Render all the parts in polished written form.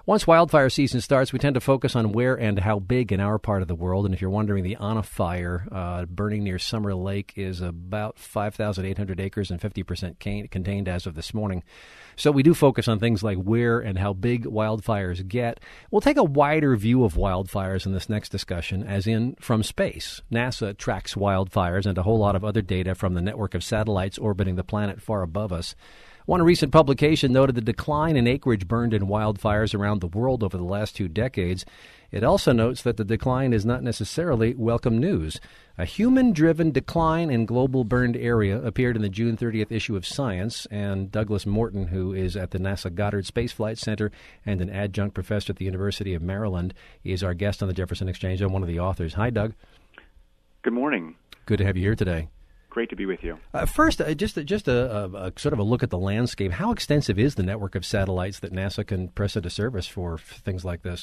Once wildfire season starts, we tend to focus on where and how big in our part of the world. And if you're wondering, the Anna Fire burning near Summer Lake is about 5,800 acres and 50% contained as of this morning. So we do focus on things like where and how big wildfires get. We'll take a wider view of wildfires in this next discussion, as in from space. NASA tracks wildfires and a whole lot of other data from the network of satellites orbiting the planet far above us. One recent publication noted the decline in acreage burned in wildfires around the world over the last 2 decades. It also notes that the decline is not necessarily welcome news. A human-driven decline in global burned area appeared in the June 30th issue of Science, and Douglas Morton, who is at the NASA Goddard Space Flight Center and an adjunct professor at the University of Maryland, is our guest on the Jefferson Exchange and one of the authors. Hi, Doug. Good morning. Good to have you here today. Great to be with you. First, just a sort of a look at the landscape. How extensive is the network of satellites that NASA can press into service for things like this?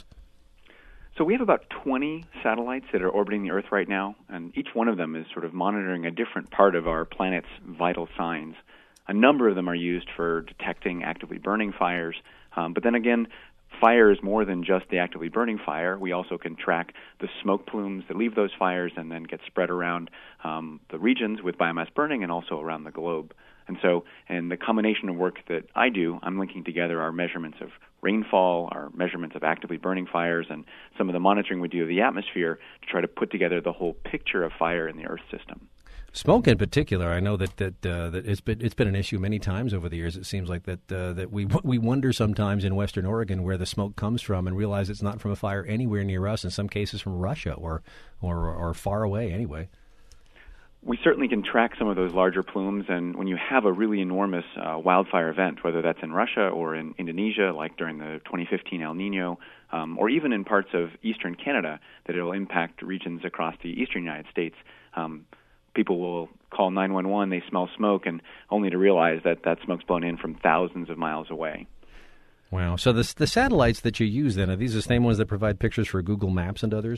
So we have about 20 satellites that are orbiting the Earth right now, and each one of them is sort of monitoring a different part of our planet's vital signs. A number of them are used for detecting actively burning fires, but then again, fire is more than just the actively burning fire. We also can track the smoke plumes that leave those fires and then get spread around the regions with biomass burning and also around the globe. And so, in the combination of work that I do, I'm linking together our measurements of rainfall, our measurements of actively burning fires, and some of the monitoring we do of the atmosphere to try to put together the whole picture of fire in the Earth system. Smoke in particular, I know that it's been an issue many times over the years. It seems like that we wonder sometimes in Western Oregon where the smoke comes from and realize it's not from a fire anywhere near us. In some cases, from Russia or far away anyway. We certainly can track some of those larger plumes, and when you have a really enormous wildfire event, whether that's in Russia or in Indonesia, like during the 2015 El Nino, or even in parts of eastern Canada, that it will impact regions across the eastern United States. People will call 911, they smell smoke, and only to realize that smoke's blown in from thousands of miles away. Wow. So the satellites that you use then, are these the same ones that provide pictures for Google Maps and others?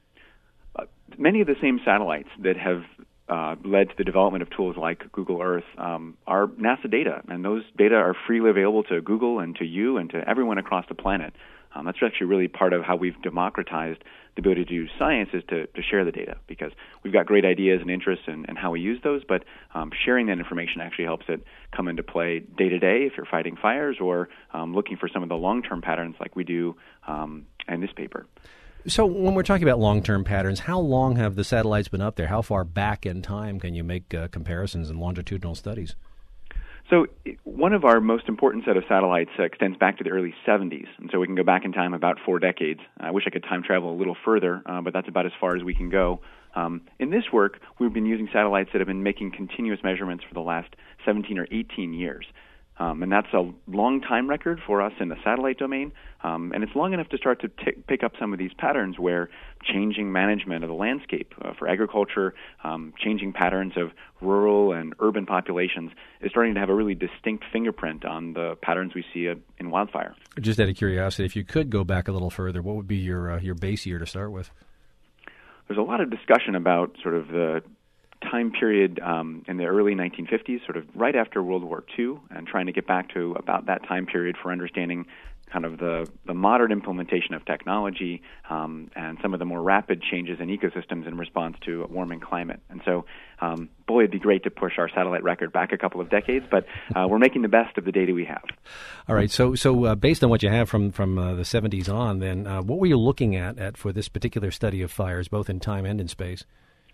Many of the same satellites that have led to the development of tools like Google Earth are NASA data, and those data are freely available to Google and to you and to everyone across the planet. That's actually really part of how we've democratized the ability to do science, is to share the data, because we've got great ideas and interests in how we use those, but sharing that information actually helps it come into play day to day if you're fighting fires or looking for some of the long-term patterns like we do in this paper. So when we're talking about long-term patterns, how long have the satellites been up there? How far back in time can you make comparisons and longitudinal studies? So one of our most important set of satellites extends back to the early 70s, and so we can go back in time about 4 decades. I wish I could time travel a little further, but that's about as far as we can go. In this work, we've been using satellites that have been making continuous measurements for the last 17 or 18 years. And that's a long time record for us in the satellite domain, and it's long enough to start to pick up some of these patterns where changing management of the landscape for agriculture, changing patterns of rural and urban populations is starting to have a really distinct fingerprint on the patterns we see in wildfire. Just out of curiosity, if you could go back a little further, what would be your base year to start with? There's a lot of discussion about sort of the time period in the early 1950s, sort of right after World War II, and trying to get back to about that time period for understanding kind of the modern implementation of technology and some of the more rapid changes in ecosystems in response to a warming climate. And so, it'd be great to push our satellite record back a couple of decades, but we're making the best of the data we have. All right. So based on what you have from the 70s on, then what were you looking at for this particular study of fires, both in time and in space?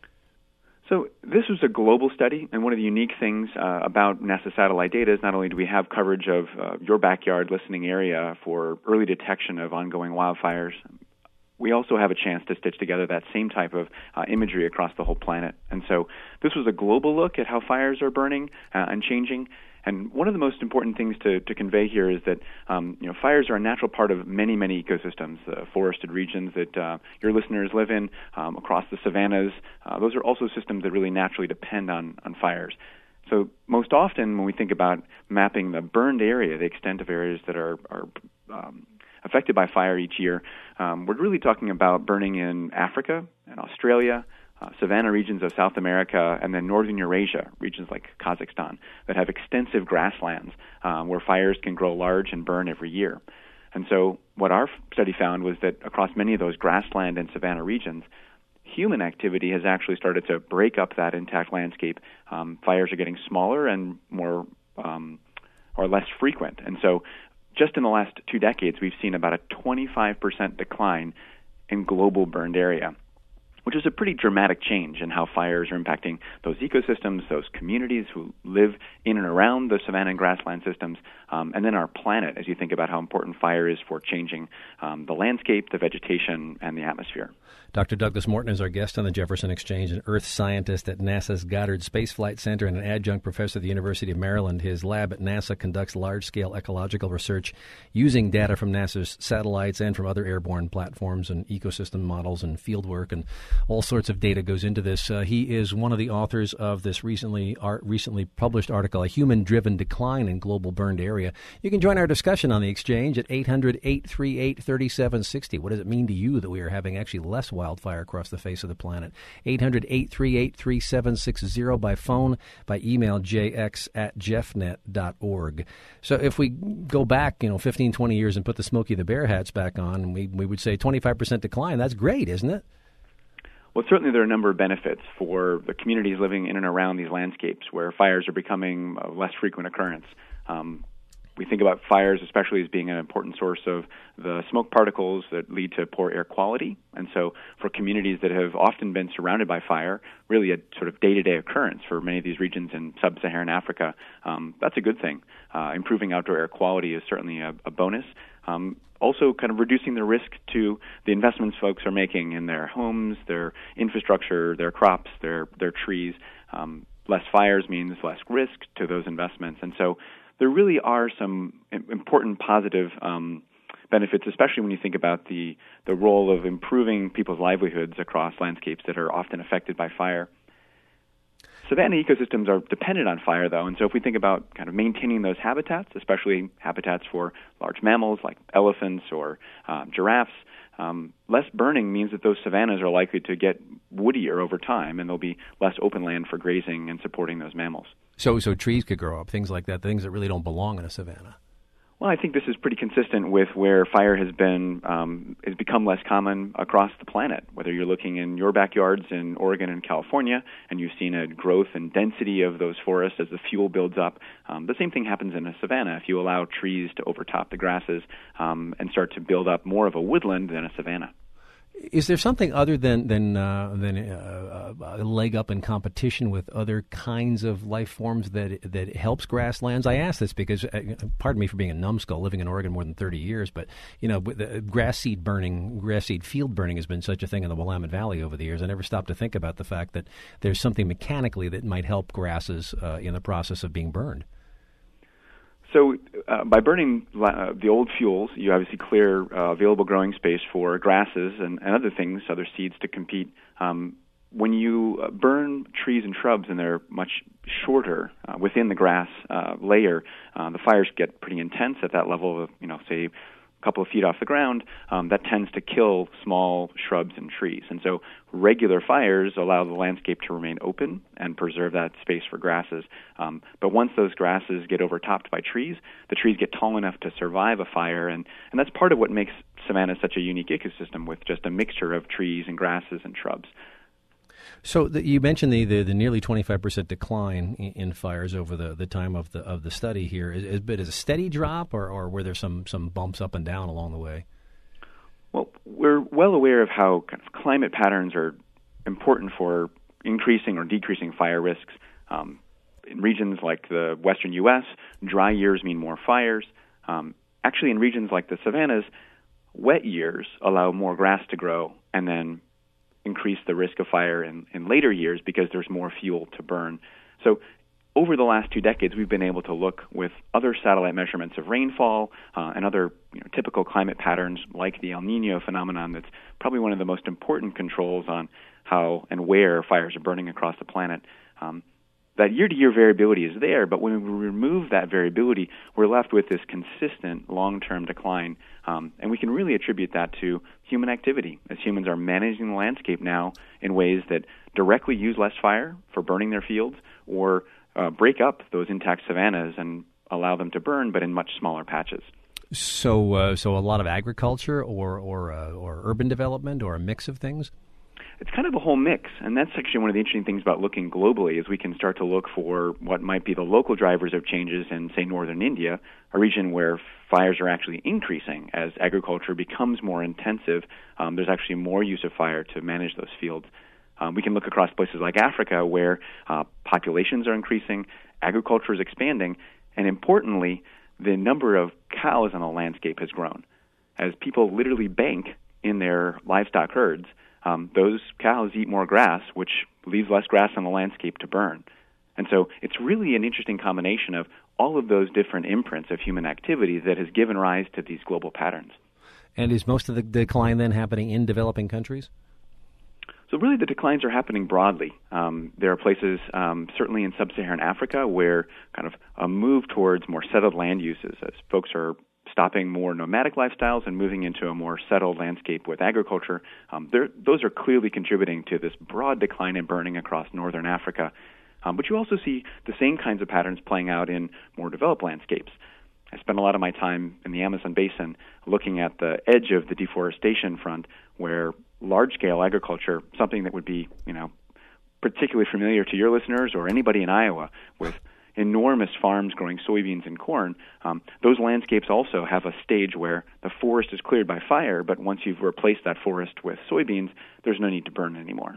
So this was a global study, and one of the unique things about NASA satellite data is not only do we have coverage of your backyard listening area for early detection of ongoing wildfires, we also have a chance to stitch together that same type of imagery across the whole planet. And so this was a global look at how fires are burning and changing. And one of the most important things to convey here is that fires are a natural part of many, many ecosystems. The forested regions that your listeners live in, across the savannas, those are also systems that really naturally depend on fires. So most often when we think about mapping the burned area, the extent of areas that are affected by fire each year, we're really talking about burning in Africa and Australia, savanna regions of South America, and then northern Eurasia, regions like Kazakhstan, that have extensive grasslands where fires can grow large and burn every year. And so what our study found was that across many of those grassland and savanna regions, human activity has actually started to break up that intact landscape. Fires are getting smaller and more or less frequent. And so just in the last 2 decades, we've seen about a 25% decline in global burned area, which is a pretty dramatic change in how fires are impacting those ecosystems, those communities who live in and around the savanna and grassland systems, and then our planet as you think about how important fire is for changing the landscape, the vegetation, and the atmosphere. Dr. Douglas Morton is our guest on the Jefferson Exchange, an earth scientist at NASA's Goddard Space Flight Center and an adjunct professor at the University of Maryland. His lab at NASA conducts large-scale ecological research using data from NASA's satellites and from other airborne platforms and ecosystem models and fieldwork, and all sorts of data goes into this. He is one of the authors of this recently published article, A Human-Driven Decline in Global Burned Area. You can join our discussion on the Exchange at 800-838-3760. What does it mean to you that we are having actually less wildfire across the face of the planet? 800-838-3760 by phone, by email, jx@jeffnet.org. So if we go back, 15, 20 years and put the Smokey the Bear hats back on, we would say 25% decline. That's great, isn't it? Well, certainly there are a number of benefits for the communities living in and around these landscapes where fires are becoming a less frequent occurrence. We think about fires especially as being an important source of the smoke particles that lead to poor air quality. And so for communities that have often been surrounded by fire, really a sort of day-to-day occurrence for many of these regions in sub-Saharan Africa, that's a good thing. Improving outdoor air quality is certainly a bonus. Also kind of reducing the risk to the investments folks are making in their homes, their infrastructure, their crops, their trees. Less fires means less risk to those investments. And so there really are some important positive benefits, especially when you think about the role of improving people's livelihoods across landscapes that are often affected by fire. Savanna ecosystems are dependent on fire, though, and so if we think about kind of maintaining those habitats, especially habitats for large mammals like elephants or giraffes, less burning means that those savannas are likely to get woodier over time, and there'll be less open land for grazing and supporting those mammals. So trees could grow up, things like that, things that really don't belong in a savanna. Well, I think this is pretty consistent with where fire has become less common across the planet. Whether you're looking in your backyards in Oregon and California, and you've seen a growth and density of those forests as the fuel builds up, the same thing happens in a savanna. If you allow trees to overtop the grasses and start to build up more of a woodland than a savanna. Is there something other than a leg up in competition with other kinds of life forms that helps grasslands? I ask this because, pardon me for being a numbskull, living in Oregon more than 30 years, but the grass seed field burning has been such a thing in the Willamette Valley over the years. I never stopped to think about the fact that there's something mechanically that might help grasses in the process of being burned. So by burning the old fuels, you obviously clear available growing space for grasses and other things, other seeds to compete. When you burn trees and shrubs and they're much shorter within the grass layer, the fires get pretty intense at that level of, say, a couple of feet off the ground. That tends to kill small shrubs and trees. And so regular fires allow the landscape to remain open and preserve that space for grasses. But once those grasses get overtopped by trees, the trees get tall enough to survive a fire. And that's part of what makes savanna such a unique ecosystem, with just a mixture of trees and grasses and shrubs. So you mentioned the nearly 25% decline in fires over the time of the study here. Is it a steady drop, or were there some bumps up and down along the way? Well, we're well aware of how kind of climate patterns are important for increasing or decreasing fire risks. In regions like the western U.S., dry years mean more fires. Actually, in regions like the savannas, wet years allow more grass to grow and then increase the risk of fire in later years because there's more fuel to burn. So over the last 2 decades, we've been able to look with other satellite measurements of rainfall and other typical climate patterns like the El Nino phenomenon. That's probably one of the most important controls on how and where fires are burning across the planet. That year-to-year variability is there, but when we remove that variability, we're left with this consistent long-term decline. And we can really attribute that to human activity, as humans are managing the landscape now in ways that directly use less fire for burning their fields, or break up those intact savannas and allow them to burn, but in much smaller patches. So a lot of agriculture or urban development or a mix of things? It's kind of a whole mix, and that's actually one of the interesting things about looking globally is we can start to look for what might be the local drivers of changes in, say, northern India, a region where fires are actually increasing as agriculture becomes more intensive. There's actually more use of fire to manage those fields. We can look across places like Africa where populations are increasing, agriculture is expanding, and importantly, the number of cows on the landscape has grown. As people literally bank in their livestock herds, those cows eat more grass, which leaves less grass on the landscape to burn. And so it's really an interesting combination of all of those different imprints of human activity that has given rise to these global patterns. And is most of the decline then happening in developing countries? So really the declines are happening broadly. There are places, certainly in sub-Saharan Africa, where kind of a move towards more settled land uses as folks are stopping more nomadic lifestyles and moving into a more settled landscape with agriculture. Those are clearly contributing to this broad decline in burning across northern Africa. But you also see the same kinds of patterns playing out in more developed landscapes. I spent a lot of my time in the Amazon basin looking at the edge of the deforestation front where large-scale agriculture, something that would be, particularly familiar to your listeners or anybody in Iowa with enormous farms growing soybeans and corn, those landscapes also have a stage where the forest is cleared by fire, but once you've replaced that forest with soybeans, there's no need to burn anymore.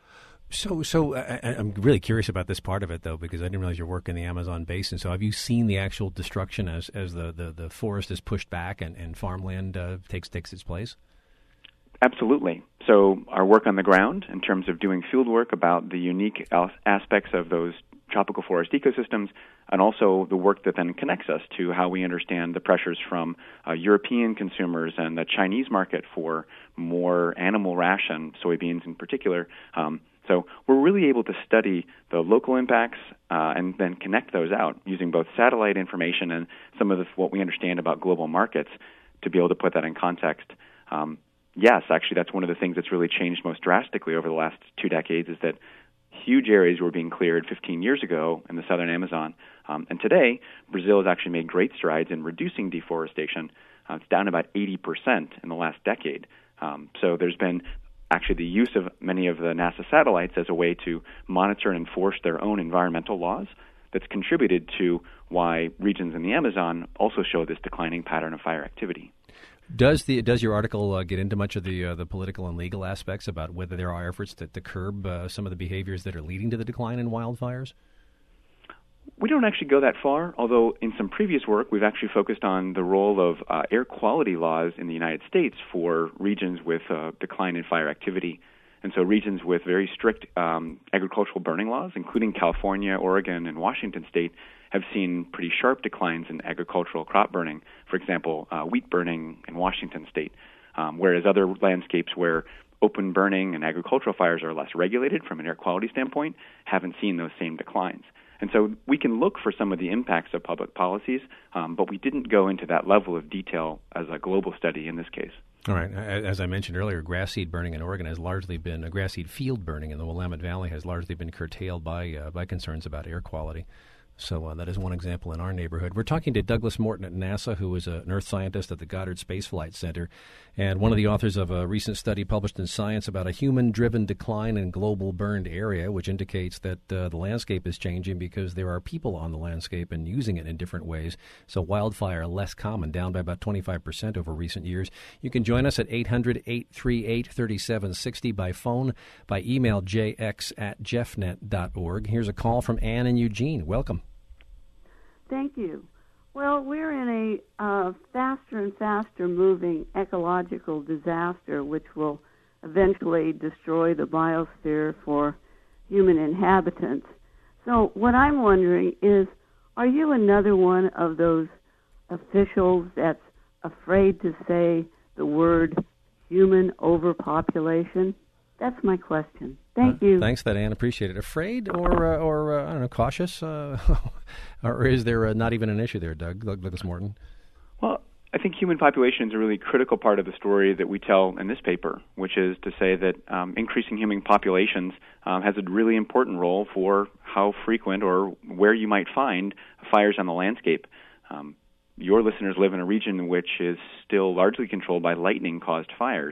So I'm really curious about this part of it, though, because I didn't realize you work in the Amazon basin. So have you seen the actual destruction as the forest is pushed back and farmland takes its place? Absolutely. So our work on the ground in terms of doing field work about the unique aspects of those tropical forest ecosystems, and also the work that then connects us to how we understand the pressures from European consumers and the Chinese market for more animal ration, soybeans in particular. So we're really able to study the local impacts and then connect those out using both satellite information and some of what we understand about global markets to be able to put that in context. Yes, actually, that's one of the things that's really changed most drastically over the last 2 decades is that huge areas were being cleared 15 years ago in the southern Amazon. And today, Brazil has actually made great strides in reducing deforestation. It's down about 80% in the last decade. So there's been actually the use of many of the NASA satellites as a way to monitor and enforce their own environmental laws that's contributed to why regions in the Amazon also show this declining pattern of fire activity. Does your article get into much of the political and legal aspects about whether there are efforts to curb some of the behaviors that are leading to the decline in wildfires? We don't actually go that far, although in some previous work we've actually focused on the role of air quality laws in the United States for regions with decline in fire activity. And so regions with very strict agricultural burning laws, including California, Oregon, and Washington State, have seen pretty sharp declines in agricultural crop burning. For example, wheat burning in Washington State, whereas other landscapes where open burning and agricultural fires are less regulated from an air quality standpoint haven't seen those same declines. And so we can look for some of the impacts of public policies, but we didn't go into that level of detail as a global study in this case. All right. As I mentioned earlier, grass seed burning in Oregon has largely been grass seed field burning in the Willamette Valley has largely been curtailed by concerns about air quality. So that is one example in our neighborhood. We're talking to Douglas Morton at NASA, who is an earth scientist at the Goddard Space Flight Center, and one of the authors of a recent study published in Science about a human-driven decline in global burned area, which indicates that the landscape is changing because there are people on the landscape and using it in different ways. So wildfire less common, down by about 25% over recent years. You can join us at 800-838-3760 by phone, by email jx@jeffnet.org. Here's a call from Ann in Eugene. Welcome. Thank you. Well, we're in a faster and faster moving ecological disaster, which will eventually destroy the biosphere for human inhabitants. So what I'm wondering is, are you another one of those officials that's afraid to say the word human overpopulation? That's my question. Thank you. Thanks for that, Ann. Appreciate it. Afraid or I don't know, cautious? Or is there not even an issue there, Douglas Morton? Well, I think human population is a really critical part of the story that we tell in this paper, which is to say that increasing human populations has a really important role for how frequent or where you might find fires on the landscape. your listeners live in a region which is still largely controlled by lightning-caused fires.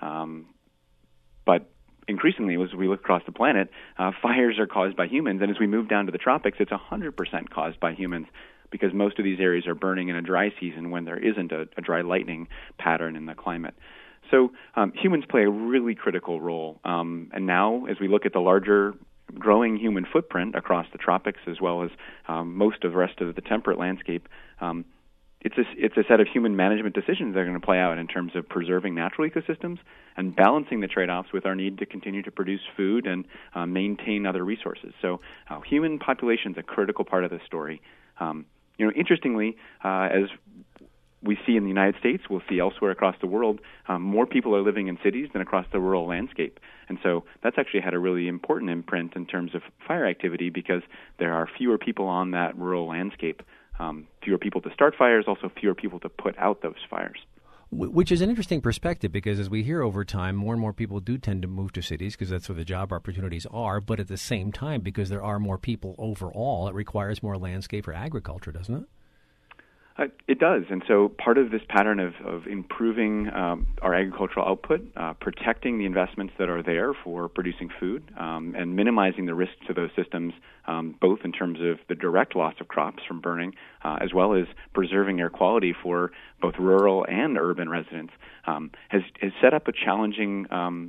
But increasingly, as we look across the planet, fires are caused by humans. And as we move down to the tropics, it's 100% caused by humans, because most of these areas are burning in a dry season when there isn't a dry lightning pattern in the climate. So humans play a really critical role. And now, as we look at the larger growing human footprint across the tropics as well as most of the rest of the temperate landscape, it's a set of human management decisions that are going to play out in terms of preserving natural ecosystems and balancing the trade-offs with our need to continue to produce food and maintain other resources. So human population is a critical part of this story. Interestingly, as we see in the United States, we'll see elsewhere across the world, more people are living in cities than across the rural landscape. And so that's actually had a really important imprint in terms of fire activity, because there are fewer people on that rural landscape. Fewer people to start fires, also fewer people to put out those fires. Which is an interesting perspective, because as we hear over time, more and more people do tend to move to cities because that's where the job opportunities are. But at the same time, because there are more people overall, it requires more landscape for agriculture, doesn't it? It does. And so part of this pattern of improving our agricultural output, protecting the investments that are there for producing food, and minimizing the risk to those systems, both in terms of the direct loss of crops from burning, as well as preserving air quality for both rural and urban residents, has set up a challenging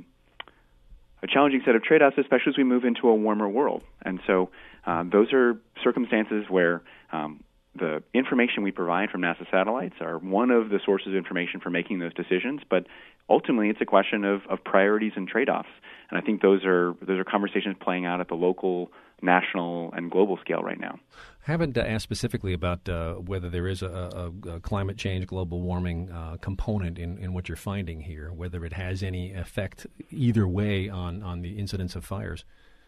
set of trade-offs, especially as we move into a warmer world. And so those are circumstances where the information we provide from NASA satellites are one of the sources of information for making those decisions, but ultimately it's a question of priorities and trade-offs. And I think those are conversations playing out at the local, national, and global scale right now. I haven't asked specifically about whether there is a climate change, global warming component in what you're finding here, whether it has any effect either way on the incidence of fires.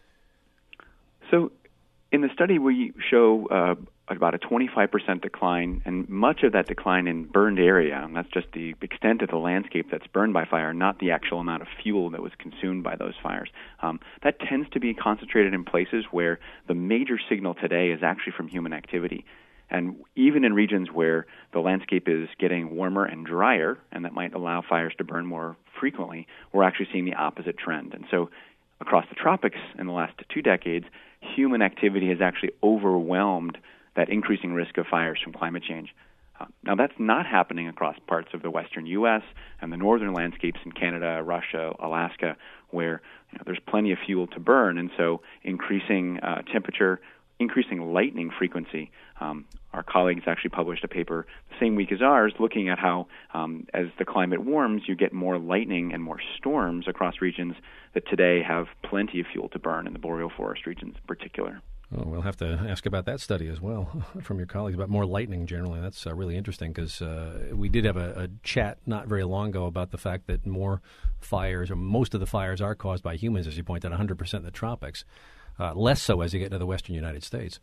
So in the study, we show about a 25% decline, and much of that decline in burned area, and that's just the extent of the landscape that's burned by fire, not the actual amount of fuel that was consumed by those fires. That tends to be concentrated in places where the major signal today is actually from human activity. And even in regions where the landscape is getting warmer and drier, and that might allow fires to burn more frequently, we're actually seeing the opposite trend. And so across the tropics in the last 2 decades, human activity has actually overwhelmed that increasing risk of fires from climate change. Now, that's not happening across parts of the western U.S. and the northern landscapes in Canada, Russia, Alaska, where there's plenty of fuel to burn, and so increasing temperature, increasing lightning frequency. Our colleagues actually published a paper the same week as ours looking at how, as the climate warms, you get more lightning and more storms across regions that today have plenty of fuel to burn in the boreal forest regions in particular. Well, we'll have to ask about that study as well from your colleagues about more lightning generally. That's really interesting, because we did have a chat not very long ago about the fact that more fires, or most of the fires, are caused by humans, as you pointed out, 100% in the tropics. Less so as you get into the western United States.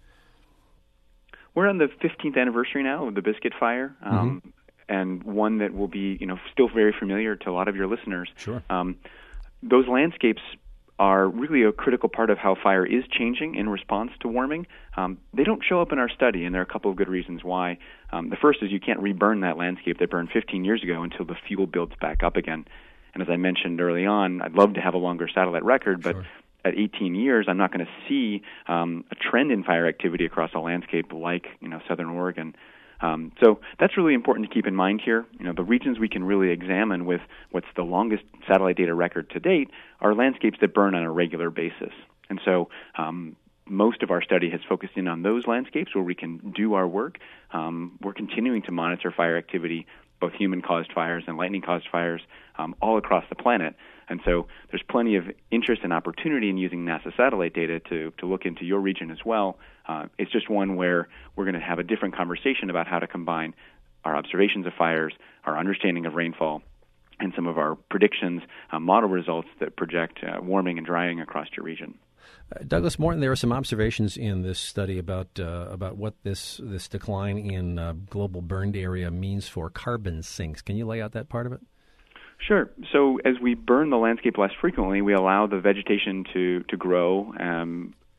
We're on the 15th anniversary now of the Biscuit Fire, and one that will be, still very familiar to a lot of your listeners. Sure. Those landscapes are really a critical part of how fire is changing in response to warming. They don't show up in our study, and there are a couple of good reasons why. The first is you can't reburn that landscape that burned 15 years ago until the fuel builds back up again. And as I mentioned early on, I'd love to have a longer satellite record, but at 18 years, I'm not going to see a trend in fire activity across a landscape like southern Oregon. So that's really important to keep in mind here. The regions we can really examine with what's the longest satellite data record to date are landscapes that burn on a regular basis. And so most of our study has focused in on those landscapes where we can do our work. We're continuing to monitor fire activity, both human-caused fires and lightning-caused fires, all across the planet. And so there's plenty of interest and opportunity in using NASA satellite data to look into your region as well. It's just one where we're going to have a different conversation about how to combine our observations of fires, our understanding of rainfall, and some of our predictions, model results that project warming and drying across your region. Douglas Morton, there are some observations in this study about what this decline in global burned area means for carbon sinks. Can you lay out that part of it? Sure. So as we burn the landscape less frequently, we allow the vegetation to grow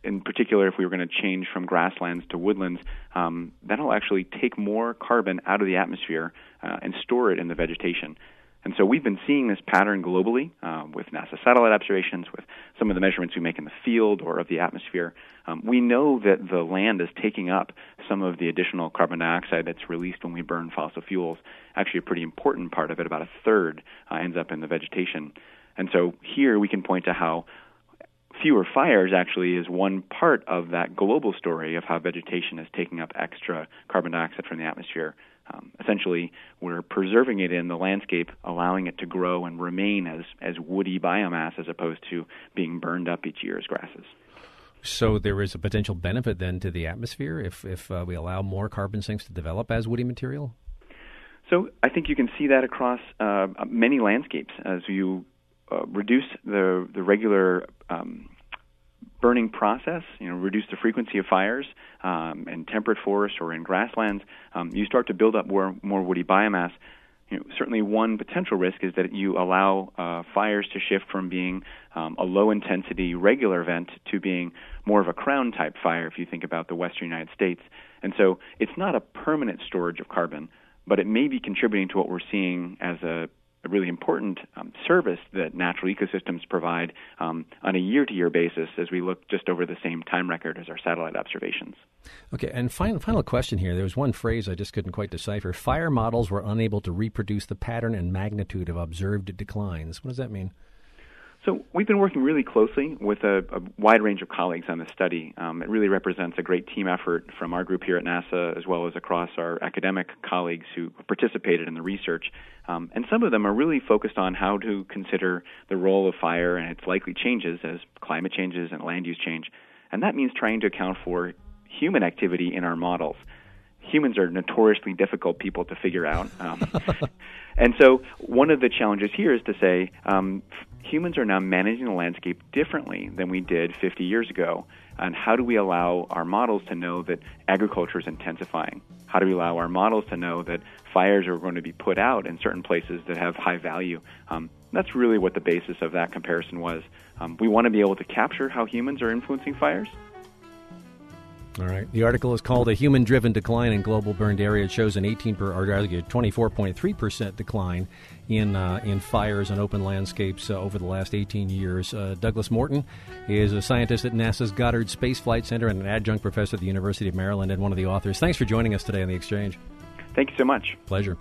in particular, if we were going to change from grasslands to woodlands, that'll actually take more carbon out of the atmosphere and store it in the vegetation. And so we've been seeing this pattern globally with NASA satellite observations, with some of the measurements we make in the field or of the atmosphere. We know that the land is taking up some of the additional carbon dioxide that's released when we burn fossil fuels. Actually, a pretty important part of it, about a third, ends up in the vegetation. And so here we can point to how fewer fires actually is one part of that global story of how vegetation is taking up extra carbon dioxide from the atmosphere. Essentially, we're preserving it in the landscape, allowing it to grow and remain as woody biomass as opposed to being burned up each year as grasses. So there is a potential benefit then to the atmosphere if we allow more carbon sinks to develop as woody material? So I think you can see that across many landscapes as you reduce the regular burning process, reduce the frequency of fires in temperate forests or in grasslands, you start to build up more woody biomass. Certainly one potential risk is that you allow fires to shift from being a low-intensity regular event to being more of a crown-type fire if you think about the western United States. And so it's not a permanent storage of carbon, but it may be contributing to what we're seeing as a really important service that natural ecosystems provide on a year-to-year basis as we look just over the same time record as our satellite observations. Okay, and final question here. There was one phrase I just couldn't quite decipher. Fire models were unable to reproduce the pattern and magnitude of observed declines. What does that mean? So we've been working really closely with a wide range of colleagues on this study. It really represents a great team effort from our group here at NASA as well as across our academic colleagues who participated in the research. And some of them are really focused on how to consider the role of fire and its likely changes as climate changes and land use change. And that means trying to account for human activity in our models. Humans are notoriously difficult people to figure out. And so one of the challenges here is to say humans are now managing the landscape differently than we did 50 years ago. And how do we allow our models to know that agriculture is intensifying? How do we allow our models to know that fires are going to be put out in certain places that have high value? That's really what the basis of that comparison was. We want to be able to capture how humans are influencing fires. All right. The article is called A Human-Driven Decline in Global Burned Area. It shows an 24.3% decline in fires on open landscapes over the last 18 years. Douglas Morton is a scientist at NASA's Goddard Space Flight Center and an adjunct professor at the University of Maryland and one of the authors. Thanks for joining us today on The Exchange. Thank you so much. Pleasure.